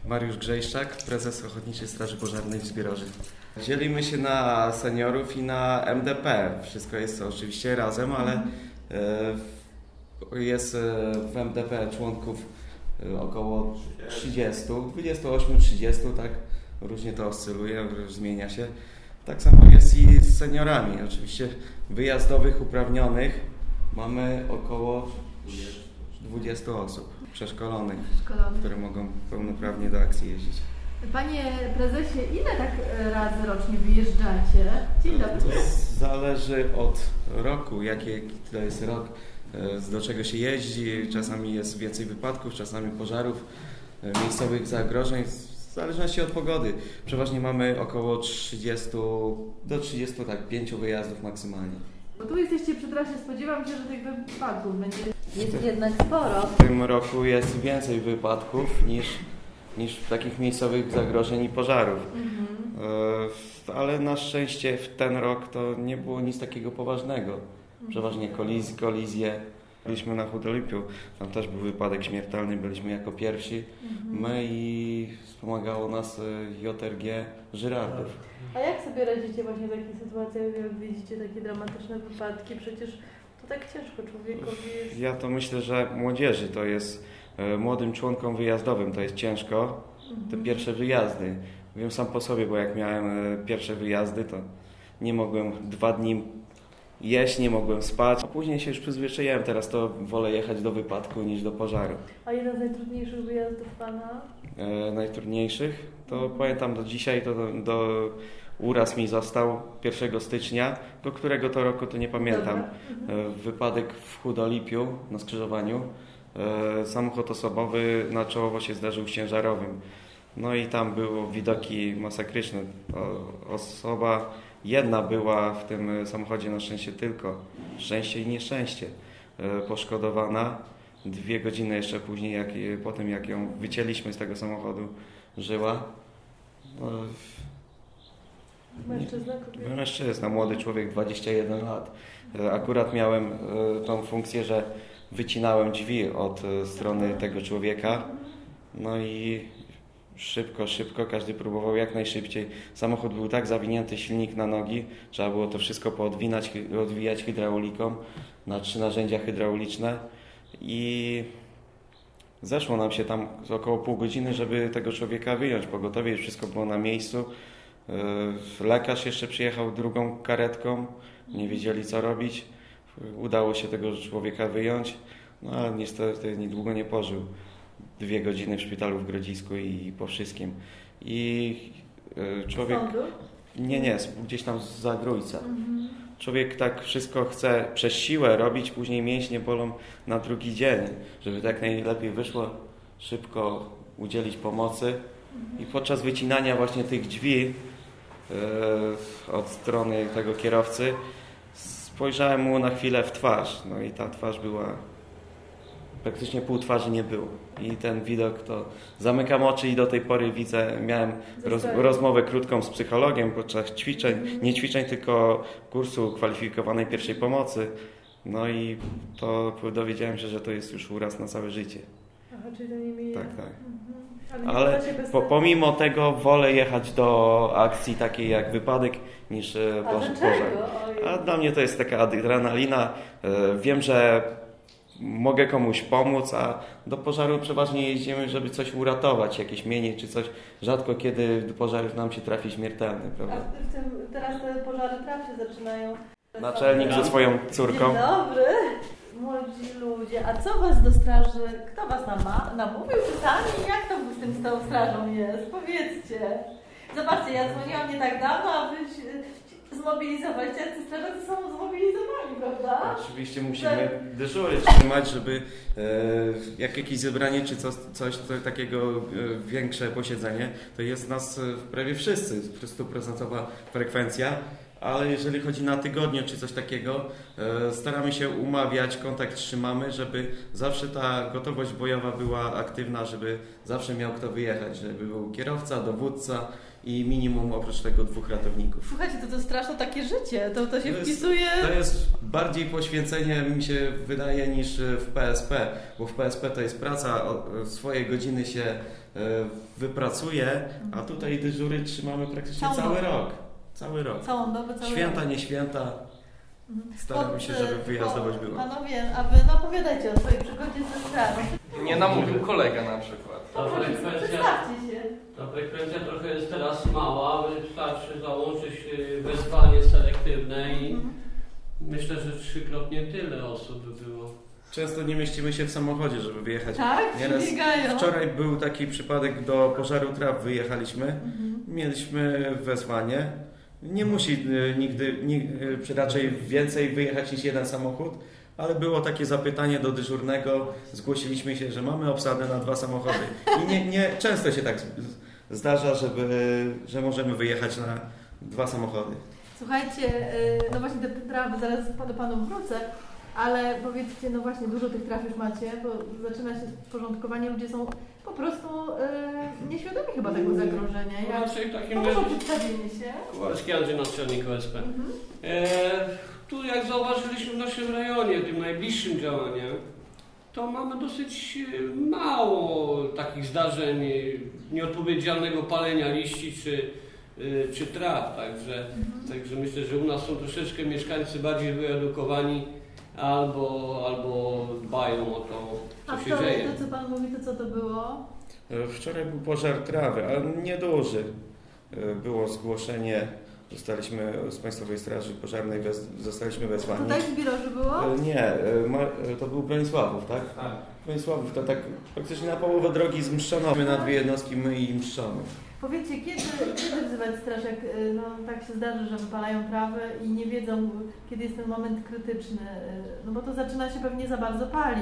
Mariusz Grzejszczak, prezes Ochotniczej Straży Pożarnej w Zbiroży. Dzielimy się na seniorów i na MDP. Wszystko jest oczywiście razem, ale jest w MDP członków około 30, 28-30, tak? Różnie to oscyluje, zmienia się. Tak samo jest i z seniorami. Oczywiście wyjazdowych, uprawnionych mamy około 20 osób przeszkolonych, które mogą pełnoprawnie do akcji jeździć. Panie prezesie, ile tak razy rocznie wyjeżdżacie? Dzień dobry. To zależy od roku, jaki to jest rok, do czego się jeździ. Czasami jest więcej wypadków, czasami pożarów, miejscowych zagrożeń, w zależności od pogody. Przeważnie mamy około 30 do 35 wyjazdów maksymalnie. Bo tu jesteście przy trasie, spodziewam się, że tych wypadków będzie jest jednak sporo. W tym roku jest więcej wypadków niż takich miejscowych zagrożeń i pożarów. Ale na szczęście w ten rok to nie było nic takiego poważnego. Przeważnie kolizje. Byliśmy na Chudolipiu, tam też był wypadek śmiertelny, byliśmy jako pierwsi. My i wspomagało nas JRG Żyrardów. A jak sobie radzicie właśnie w takich sytuacjach, jak widzicie takie dramatyczne wypadki? Przecież to tak ciężko człowiekowi jest. Ja to myślę, że młodzieży to jest, młodym członkom wyjazdowym to jest ciężko, te pierwsze wyjazdy. Wiem sam po sobie, bo jak miałem pierwsze wyjazdy, to nie mogłem 2 dni jeść, nie mogłem spać, a później się już przyzwyczaiłem, teraz to wolę jechać do wypadku niż do pożaru. A jeden z najtrudniejszych wyjazdów Pana? Najtrudniejszych? To pamiętam do dzisiaj, to uraz mi został 1 stycznia, do którego to roku to nie pamiętam. Wypadek w Chudolipiu na skrzyżowaniu. Samochód osobowy na czołowo się zdarzył z ciężarowym. No i tam były widoki masakryczne. Osoba jedna była w tym samochodzie, na szczęście tylko. Szczęście i nieszczęście. Poszkodowana. 2 godziny jeszcze później, potem jak ją wycięliśmy z tego samochodu, żyła. Mężczyzna, kobieta? Mężczyzna, młody człowiek, 21 lat. Akurat miałem tą funkcję, że wycinałem drzwi od strony tego człowieka. No i szybko, każdy próbował jak najszybciej. Samochód był tak zawinięty, silnik na nogi, trzeba było to wszystko odwijać hydrauliką na 3 narzędzia hydrauliczne i zeszło nam się tam około pół godziny, żeby tego człowieka wyjąć. Pogotowie już wszystko było na miejscu. Lekarz jeszcze przyjechał drugą karetką, nie wiedzieli co robić. Udało się tego człowieka wyjąć, no ale niestety niedługo nie pożył. 2 godziny w szpitalu w Grodzisku i po wszystkim. I człowiek... Nie, gdzieś tam z Zagrójca. Człowiek tak wszystko chce przez siłę robić, później mięśnie bolą na drugi dzień, żeby tak najlepiej wyszło, szybko udzielić pomocy. I podczas wycinania właśnie tych drzwi od strony tego kierowcy spojrzałem mu na chwilę w twarz. No i ta twarz była... Praktycznie pół twarzy nie było. I ten widok to... Zamykam oczy i do tej pory widzę... Miałem rozmowę krótką z psychologiem podczas ćwiczeń. Nie ćwiczeń, tylko kursu kwalifikowanej pierwszej pomocy. No i to dowiedziałem się, że to jest już uraz na całe życie. Aha, czyli to nie mija. Tak. Ale pomimo tego wolę jechać do akcji takiej jak wypadek niż pożar. A dla mnie to jest taka adrenalina. Wiem, że mogę komuś pomóc, a do pożaru przeważnie jeździmy, żeby coś uratować, jakieś mienie czy coś. Rzadko kiedy do pożarów nam się trafi śmiertelny, prawda? A teraz te pożary się zaczynają. Naczelnik ze swoją córką. Dzień dobry. Młodzi ludzie, a co was do straży, kto was namówił czy sami? Jak to z tą strażą jest? Powiedzcie. Zobaczcie, ja dzwoniłam nie tak dawno, a wy zmobilizowali. Ci strażacy są zmobilizowani, prawda? Oczywiście musimy dyżury trzymać, żeby jak jakieś zebranie czy coś takiego, większe posiedzenie, to jest nas prawie wszyscy, 100% frekwencja. Ale jeżeli chodzi na tygodnie czy coś takiego, staramy się umawiać, kontakt trzymamy, żeby zawsze ta gotowość bojowa była aktywna, żeby zawsze miał kto wyjechać, żeby był kierowca, dowódca i minimum oprócz tego 2 ratowników. Słuchajcie, to straszne takie życie, to się wpisuje... To jest bardziej poświęcenie, mi się wydaje, niż w PSP, bo w PSP to jest praca, swoje godziny się wypracuje, a tutaj dyżury trzymamy praktycznie Całą dobę. Cały rok. Całą dobę, cały Święta, rok. nie święta. Staramy się, żeby wyjazdowość była. Panowie, a wy opowiadajcie o swojej przygodzie ze strażą. Nie namówił kolega na przykład. Ta frekwencja trochę jest teraz mała, wystarczy załączyć wezwanie selektywne i myślę, że 3-krotnie tyle osób by było. Często nie mieścimy się w samochodzie, żeby wyjechać. Tak? Nieraz Biegają. wczoraj był taki przypadek, do pożaru traw wyjechaliśmy. Mieliśmy wezwanie. Nie musi raczej więcej wyjechać niż jeden samochód, ale było takie zapytanie do dyżurnego. Zgłosiliśmy się, że mamy obsadę na 2 samochody. I nie często się tak zdarza, że możemy wyjechać na 2 samochody. Słuchajcie, no właśnie te trawy, zaraz do Panu wrócę, ale powiedzcie, no właśnie dużo tych traw już macie, bo zaczyna się porządkowanie, ludzie są po prostu nieświadomi chyba tego zagrożenia. Raczej takim Proszę o przedstawienie się. Kowalski Andrzej, naczelnik OSP. Tu jak zauważyliśmy w naszym rejonie, tym najbliższym działaniem, to mamy dosyć mało takich zdarzeń nieodpowiedzialnego palenia liści czy traw, także myślę, że u nas są troszeczkę mieszkańcy bardziej wyedukowani albo dbają o to, co się dzieje. To co Pan mówi, to co to było? Wczoraj był pożar trawy, ale nieduży. Było zgłoszenie, zostaliśmy z Państwowej Straży Pożarnej, zostaliśmy wezwani. Tutaj w Biroży było? Nie, to był Bronisławów, tak? Tak. Bronisławów to tak praktycznie na połowę drogi z Mszczonowa. Na 2 jednostki, my i Mszczonów. Powiedzcie, kiedy wzywać straż, jak no, tak się zdarzy, że wypalają trawę i nie wiedzą, kiedy jest ten moment krytyczny, no bo to zaczyna się pewnie za bardzo palić.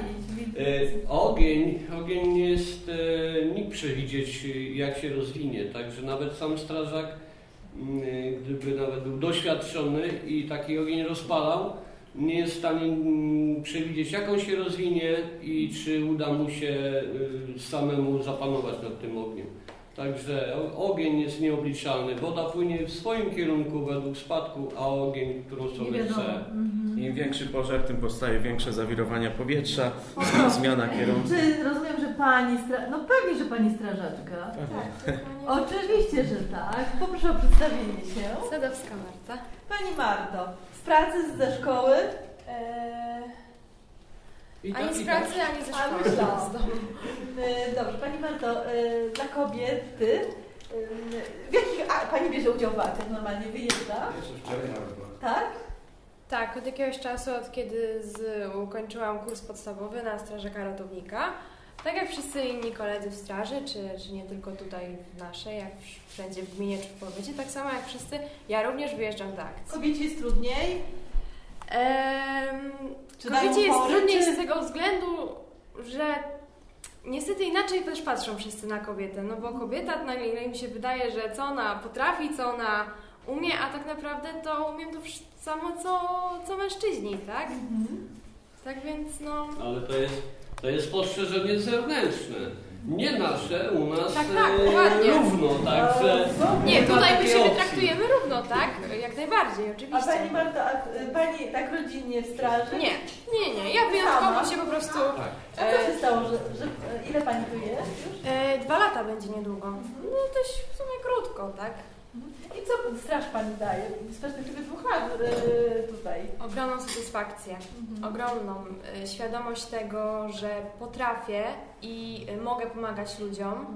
Ogień nie jest nikt przewidzieć, jak się rozwinie, także nawet sam strażak, gdyby nawet był doświadczony i taki ogień rozpalał, nie jest w stanie przewidzieć, jak on się rozwinie i czy uda mu się samemu zapanować nad tym ogniem. Także ogień jest nieobliczalny. Woda płynie w swoim kierunku według spadku, a ogień, którą sobie chce. Im większy pożar, tym powstaje większe zawirowania powietrza, zmiana kierunku. Czy rozumiem, że Pani no pewnie, że Pani strażaczka. Tak, Oczywiście, że tak. Poproszę o przedstawienie się. Sadowska Marta. Pani Marto, z pracy, ze szkoły? Ani z pracy, ani ze szkoły. Myślałam. Dobrze, Pani Marto, dla kobiety, w jakich Pani bierze udział w akcjach normalnie? Wyjeżdża? Tak? Tak, od jakiegoś czasu, od kiedy ukończyłam kurs podstawowy na strażaka ratownika, tak jak wszyscy inni koledzy w straży, czy nie tylko tutaj w naszej, jak wszędzie w gminie czy w powiecie, tak samo jak wszyscy, ja również wyjeżdżam do akcji. Kobiecie jest trudniej? Kobiecie jest trudniej z tego względu, że niestety inaczej też patrzą wszyscy na kobietę, no bo kobieta, na ile im się wydaje, że co ona potrafi, co ona umie, a tak naprawdę to umiem to samo co mężczyźni, tak? Tak więc no... Ale to jest spostrzeżenie zewnętrzne. Nie nasze, u nas tak, dokładnie. Równo, także... Nie, tutaj my takiej siebie opcji. traktujemy równo, tak? Jak najbardziej, A oczywiście. Pani Marta, Pani tak rodzinnie w straży? Nie. Ja wyjątkowo się po prostu... A co się stało, że ile Pani tu jest już? 2 lata będzie niedługo. No dość w sumie krótko, tak? I co straż Pani daje z perspektywy 2 lat tutaj? Ogromną satysfakcję, ogromną świadomość tego, że potrafię i mogę pomagać ludziom.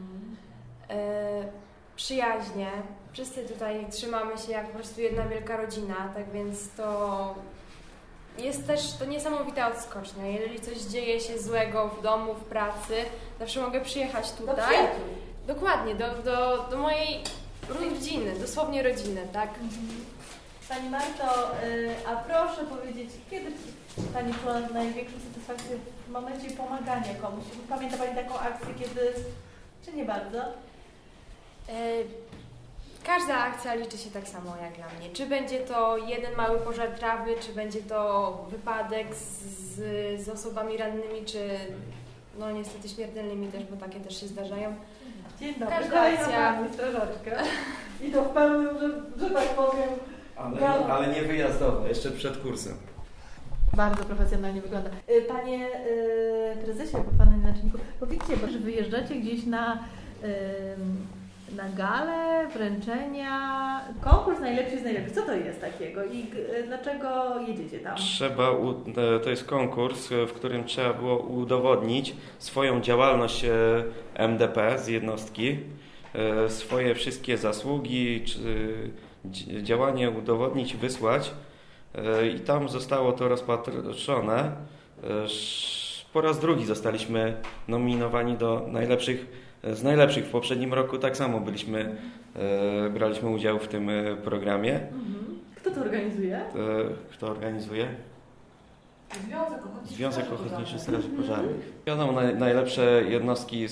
Przyjaźnie. Wszyscy tutaj trzymamy się jak po prostu jedna wielka rodzina, tak więc to jest też to niesamowita odskocznia. Jeżeli coś dzieje się złego w domu, w pracy, zawsze mogę przyjechać tutaj. Do przyjaciół. Dokładnie, do mojej rodziny, dosłownie rodziny, tak? Pani Marto, a proszę powiedzieć, kiedy Pani czuła największą satysfakcję w momencie pomagania komuś? Pamięta Pani taką akcję, kiedy... czy nie bardzo? Każda akcja liczy się tak samo jak dla mnie. Czy będzie to jeden mały pożar trawy, czy będzie to wypadek z osobami rannymi, czy no niestety śmiertelnymi też, bo takie też się zdarzają. Dzień dobry, Każda akcja... Pani strażaczka. I to w pełnym, że tak powiem... Ale nie wyjazdowo, jeszcze przed kursem. Bardzo profesjonalnie wygląda. Panie prezesie, albo Panie naczelniku, powiedzcie, że wyjeżdżacie gdzieś na na galę, wręczenia, konkurs najlepszy z najlepszych. Co to jest takiego i dlaczego jedziecie tam? To jest konkurs, w którym trzeba było udowodnić swoją działalność MDP z jednostki, swoje wszystkie zasługi, działanie udowodnić, wysłać i tam zostało to rozpatrzone. Po raz drugi zostaliśmy nominowani do z najlepszych. W poprzednim roku tak samo braliśmy udział w tym programie. Kto to organizuje? Kto organizuje? Związek Ochotniczy Straży Pożarnej. Wiadomo, najlepsze jednostki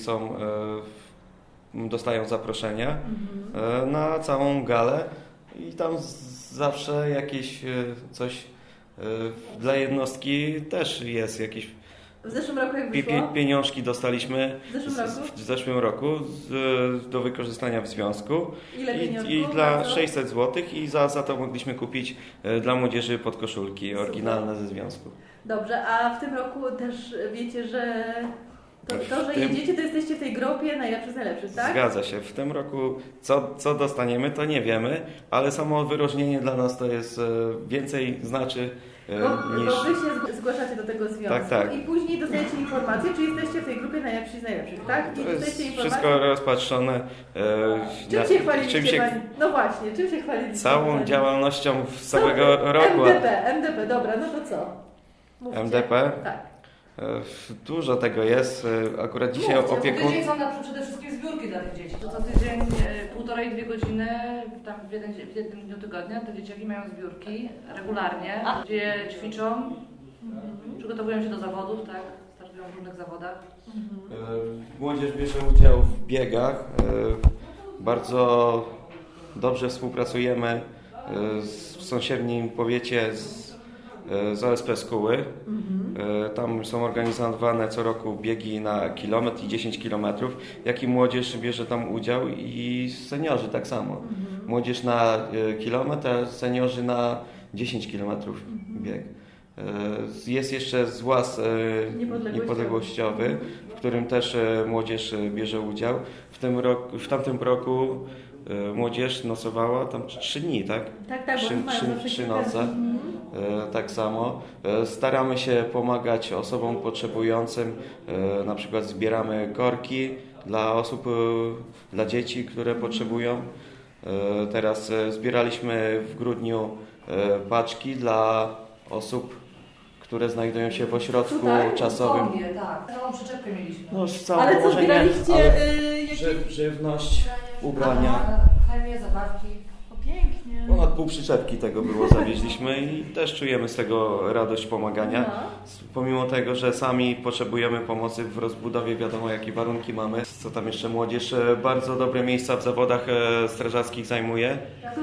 dostają zaproszenia na całą galę i tam zawsze jakieś coś dla jednostki też jest jakieś. W zeszłym roku jak wyszło? Pieniążki dostaliśmy W zeszłym roku do wykorzystania w związku. Ile pieniążków? I dla 600 zł i za to mogliśmy kupić dla młodzieży podkoszulki oryginalne ze związku. Dobrze, a w tym roku też wiecie, że jedziecie, to jesteście w tej grupie najlepszy z najlepszych, tak? Zgadza się. W tym roku co dostaniemy, to nie wiemy, ale samo wyróżnienie dla nas to jest więcej znaczy niż... Bo wy się zgłaszacie do tego związku tak. i później dostajecie informację, czy jesteście w tej grupie najlepsi z najlepszych, tak? I To dostajecie jest informację. wszystko rozpatrzone. Czym się chwaliliście Pani? No właśnie, czym się chwaliliście? Całą działalnością z całego roku. MDP, dobra, no to co? Mówcie. MDP? Tak. Dużo tego jest. Akurat dzisiaj opiekun... Tydzień są przede wszystkim zbiórki dla tych dzieci. To co tydzień, 1,5–2 godziny, tam w jednym dniu tygodnia te dzieciaki mają zbiórki regularnie, gdzie ćwiczą, przygotowują się do zawodów, tak, startują w różnych zawodach. Młodzież bierze udział w biegach. Bardzo dobrze współpracujemy w sąsiednim powiecie z OSP Skóły. Tam są organizowane co roku biegi na kilometr i 10 kilometrów, jak i młodzież bierze tam udział i seniorzy tak samo. Młodzież na kilometr, a seniorzy na 10 kilometrów bieg. Jest jeszcze złaz niepodległościowy, w którym też młodzież bierze udział. W tamtym roku młodzież nocowała tam 3 dni, tak? Tak, Trzy noce. Tak samo. Staramy się pomagać osobom potrzebującym. Na przykład zbieramy korki dla dzieci, które potrzebują. Teraz zbieraliśmy w grudniu paczki dla osób, które znajdują się w ośrodku czasowym. Tak, całą przyczepkę mieliśmy. No, Ale co zbieraliście? Żywność, ubrania. Chemię, zabawki. O, pięknie. Ponad pół przyczepki tego zawieźliśmy i też czujemy z tego radość pomagania. Pomimo tego, że sami potrzebujemy pomocy w rozbudowie, wiadomo jakie warunki mamy. Co tam jeszcze młodzież bardzo dobre miejsca w zawodach strażackich zajmuje.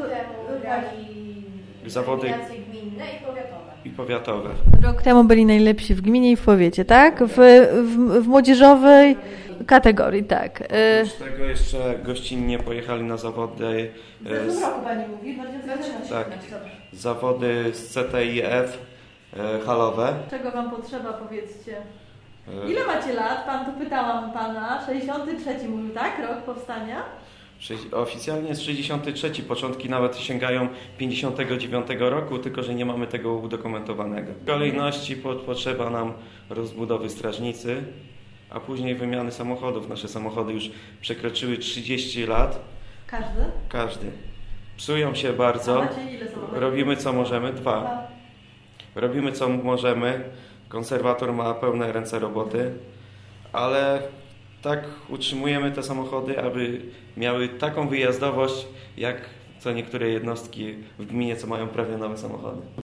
Zawody gminne i powiatowe. Rok temu byli najlepsi w gminie i w powiecie, tak? W młodzieżowej kategorii, tak. Oprócz tego jeszcze gościnnie pojechali na zawody. W zeszłym roku Pani mówi, 2013. Tak. Zawody z CTIF halowe. Czego Wam potrzeba, powiedzcie? Ile macie lat? To pytałam Pana. 63 mówił, tak? Rok powstania? Oficjalnie jest 63, początki nawet sięgają 59 roku, tylko że nie mamy tego udokumentowanego. W kolejności potrzeba nam rozbudowy strażnicy, a później wymiany samochodów. Nasze samochody już przekroczyły 30 lat. Każdy. Psują się bardzo. A macie ile samochodów? Robimy co możemy. 2. Robimy co możemy. Konserwator ma pełne ręce roboty, ale tak utrzymujemy te samochody, aby miały taką wyjazdowość, jak co niektóre jednostki w gminie, co mają prawie nowe samochody.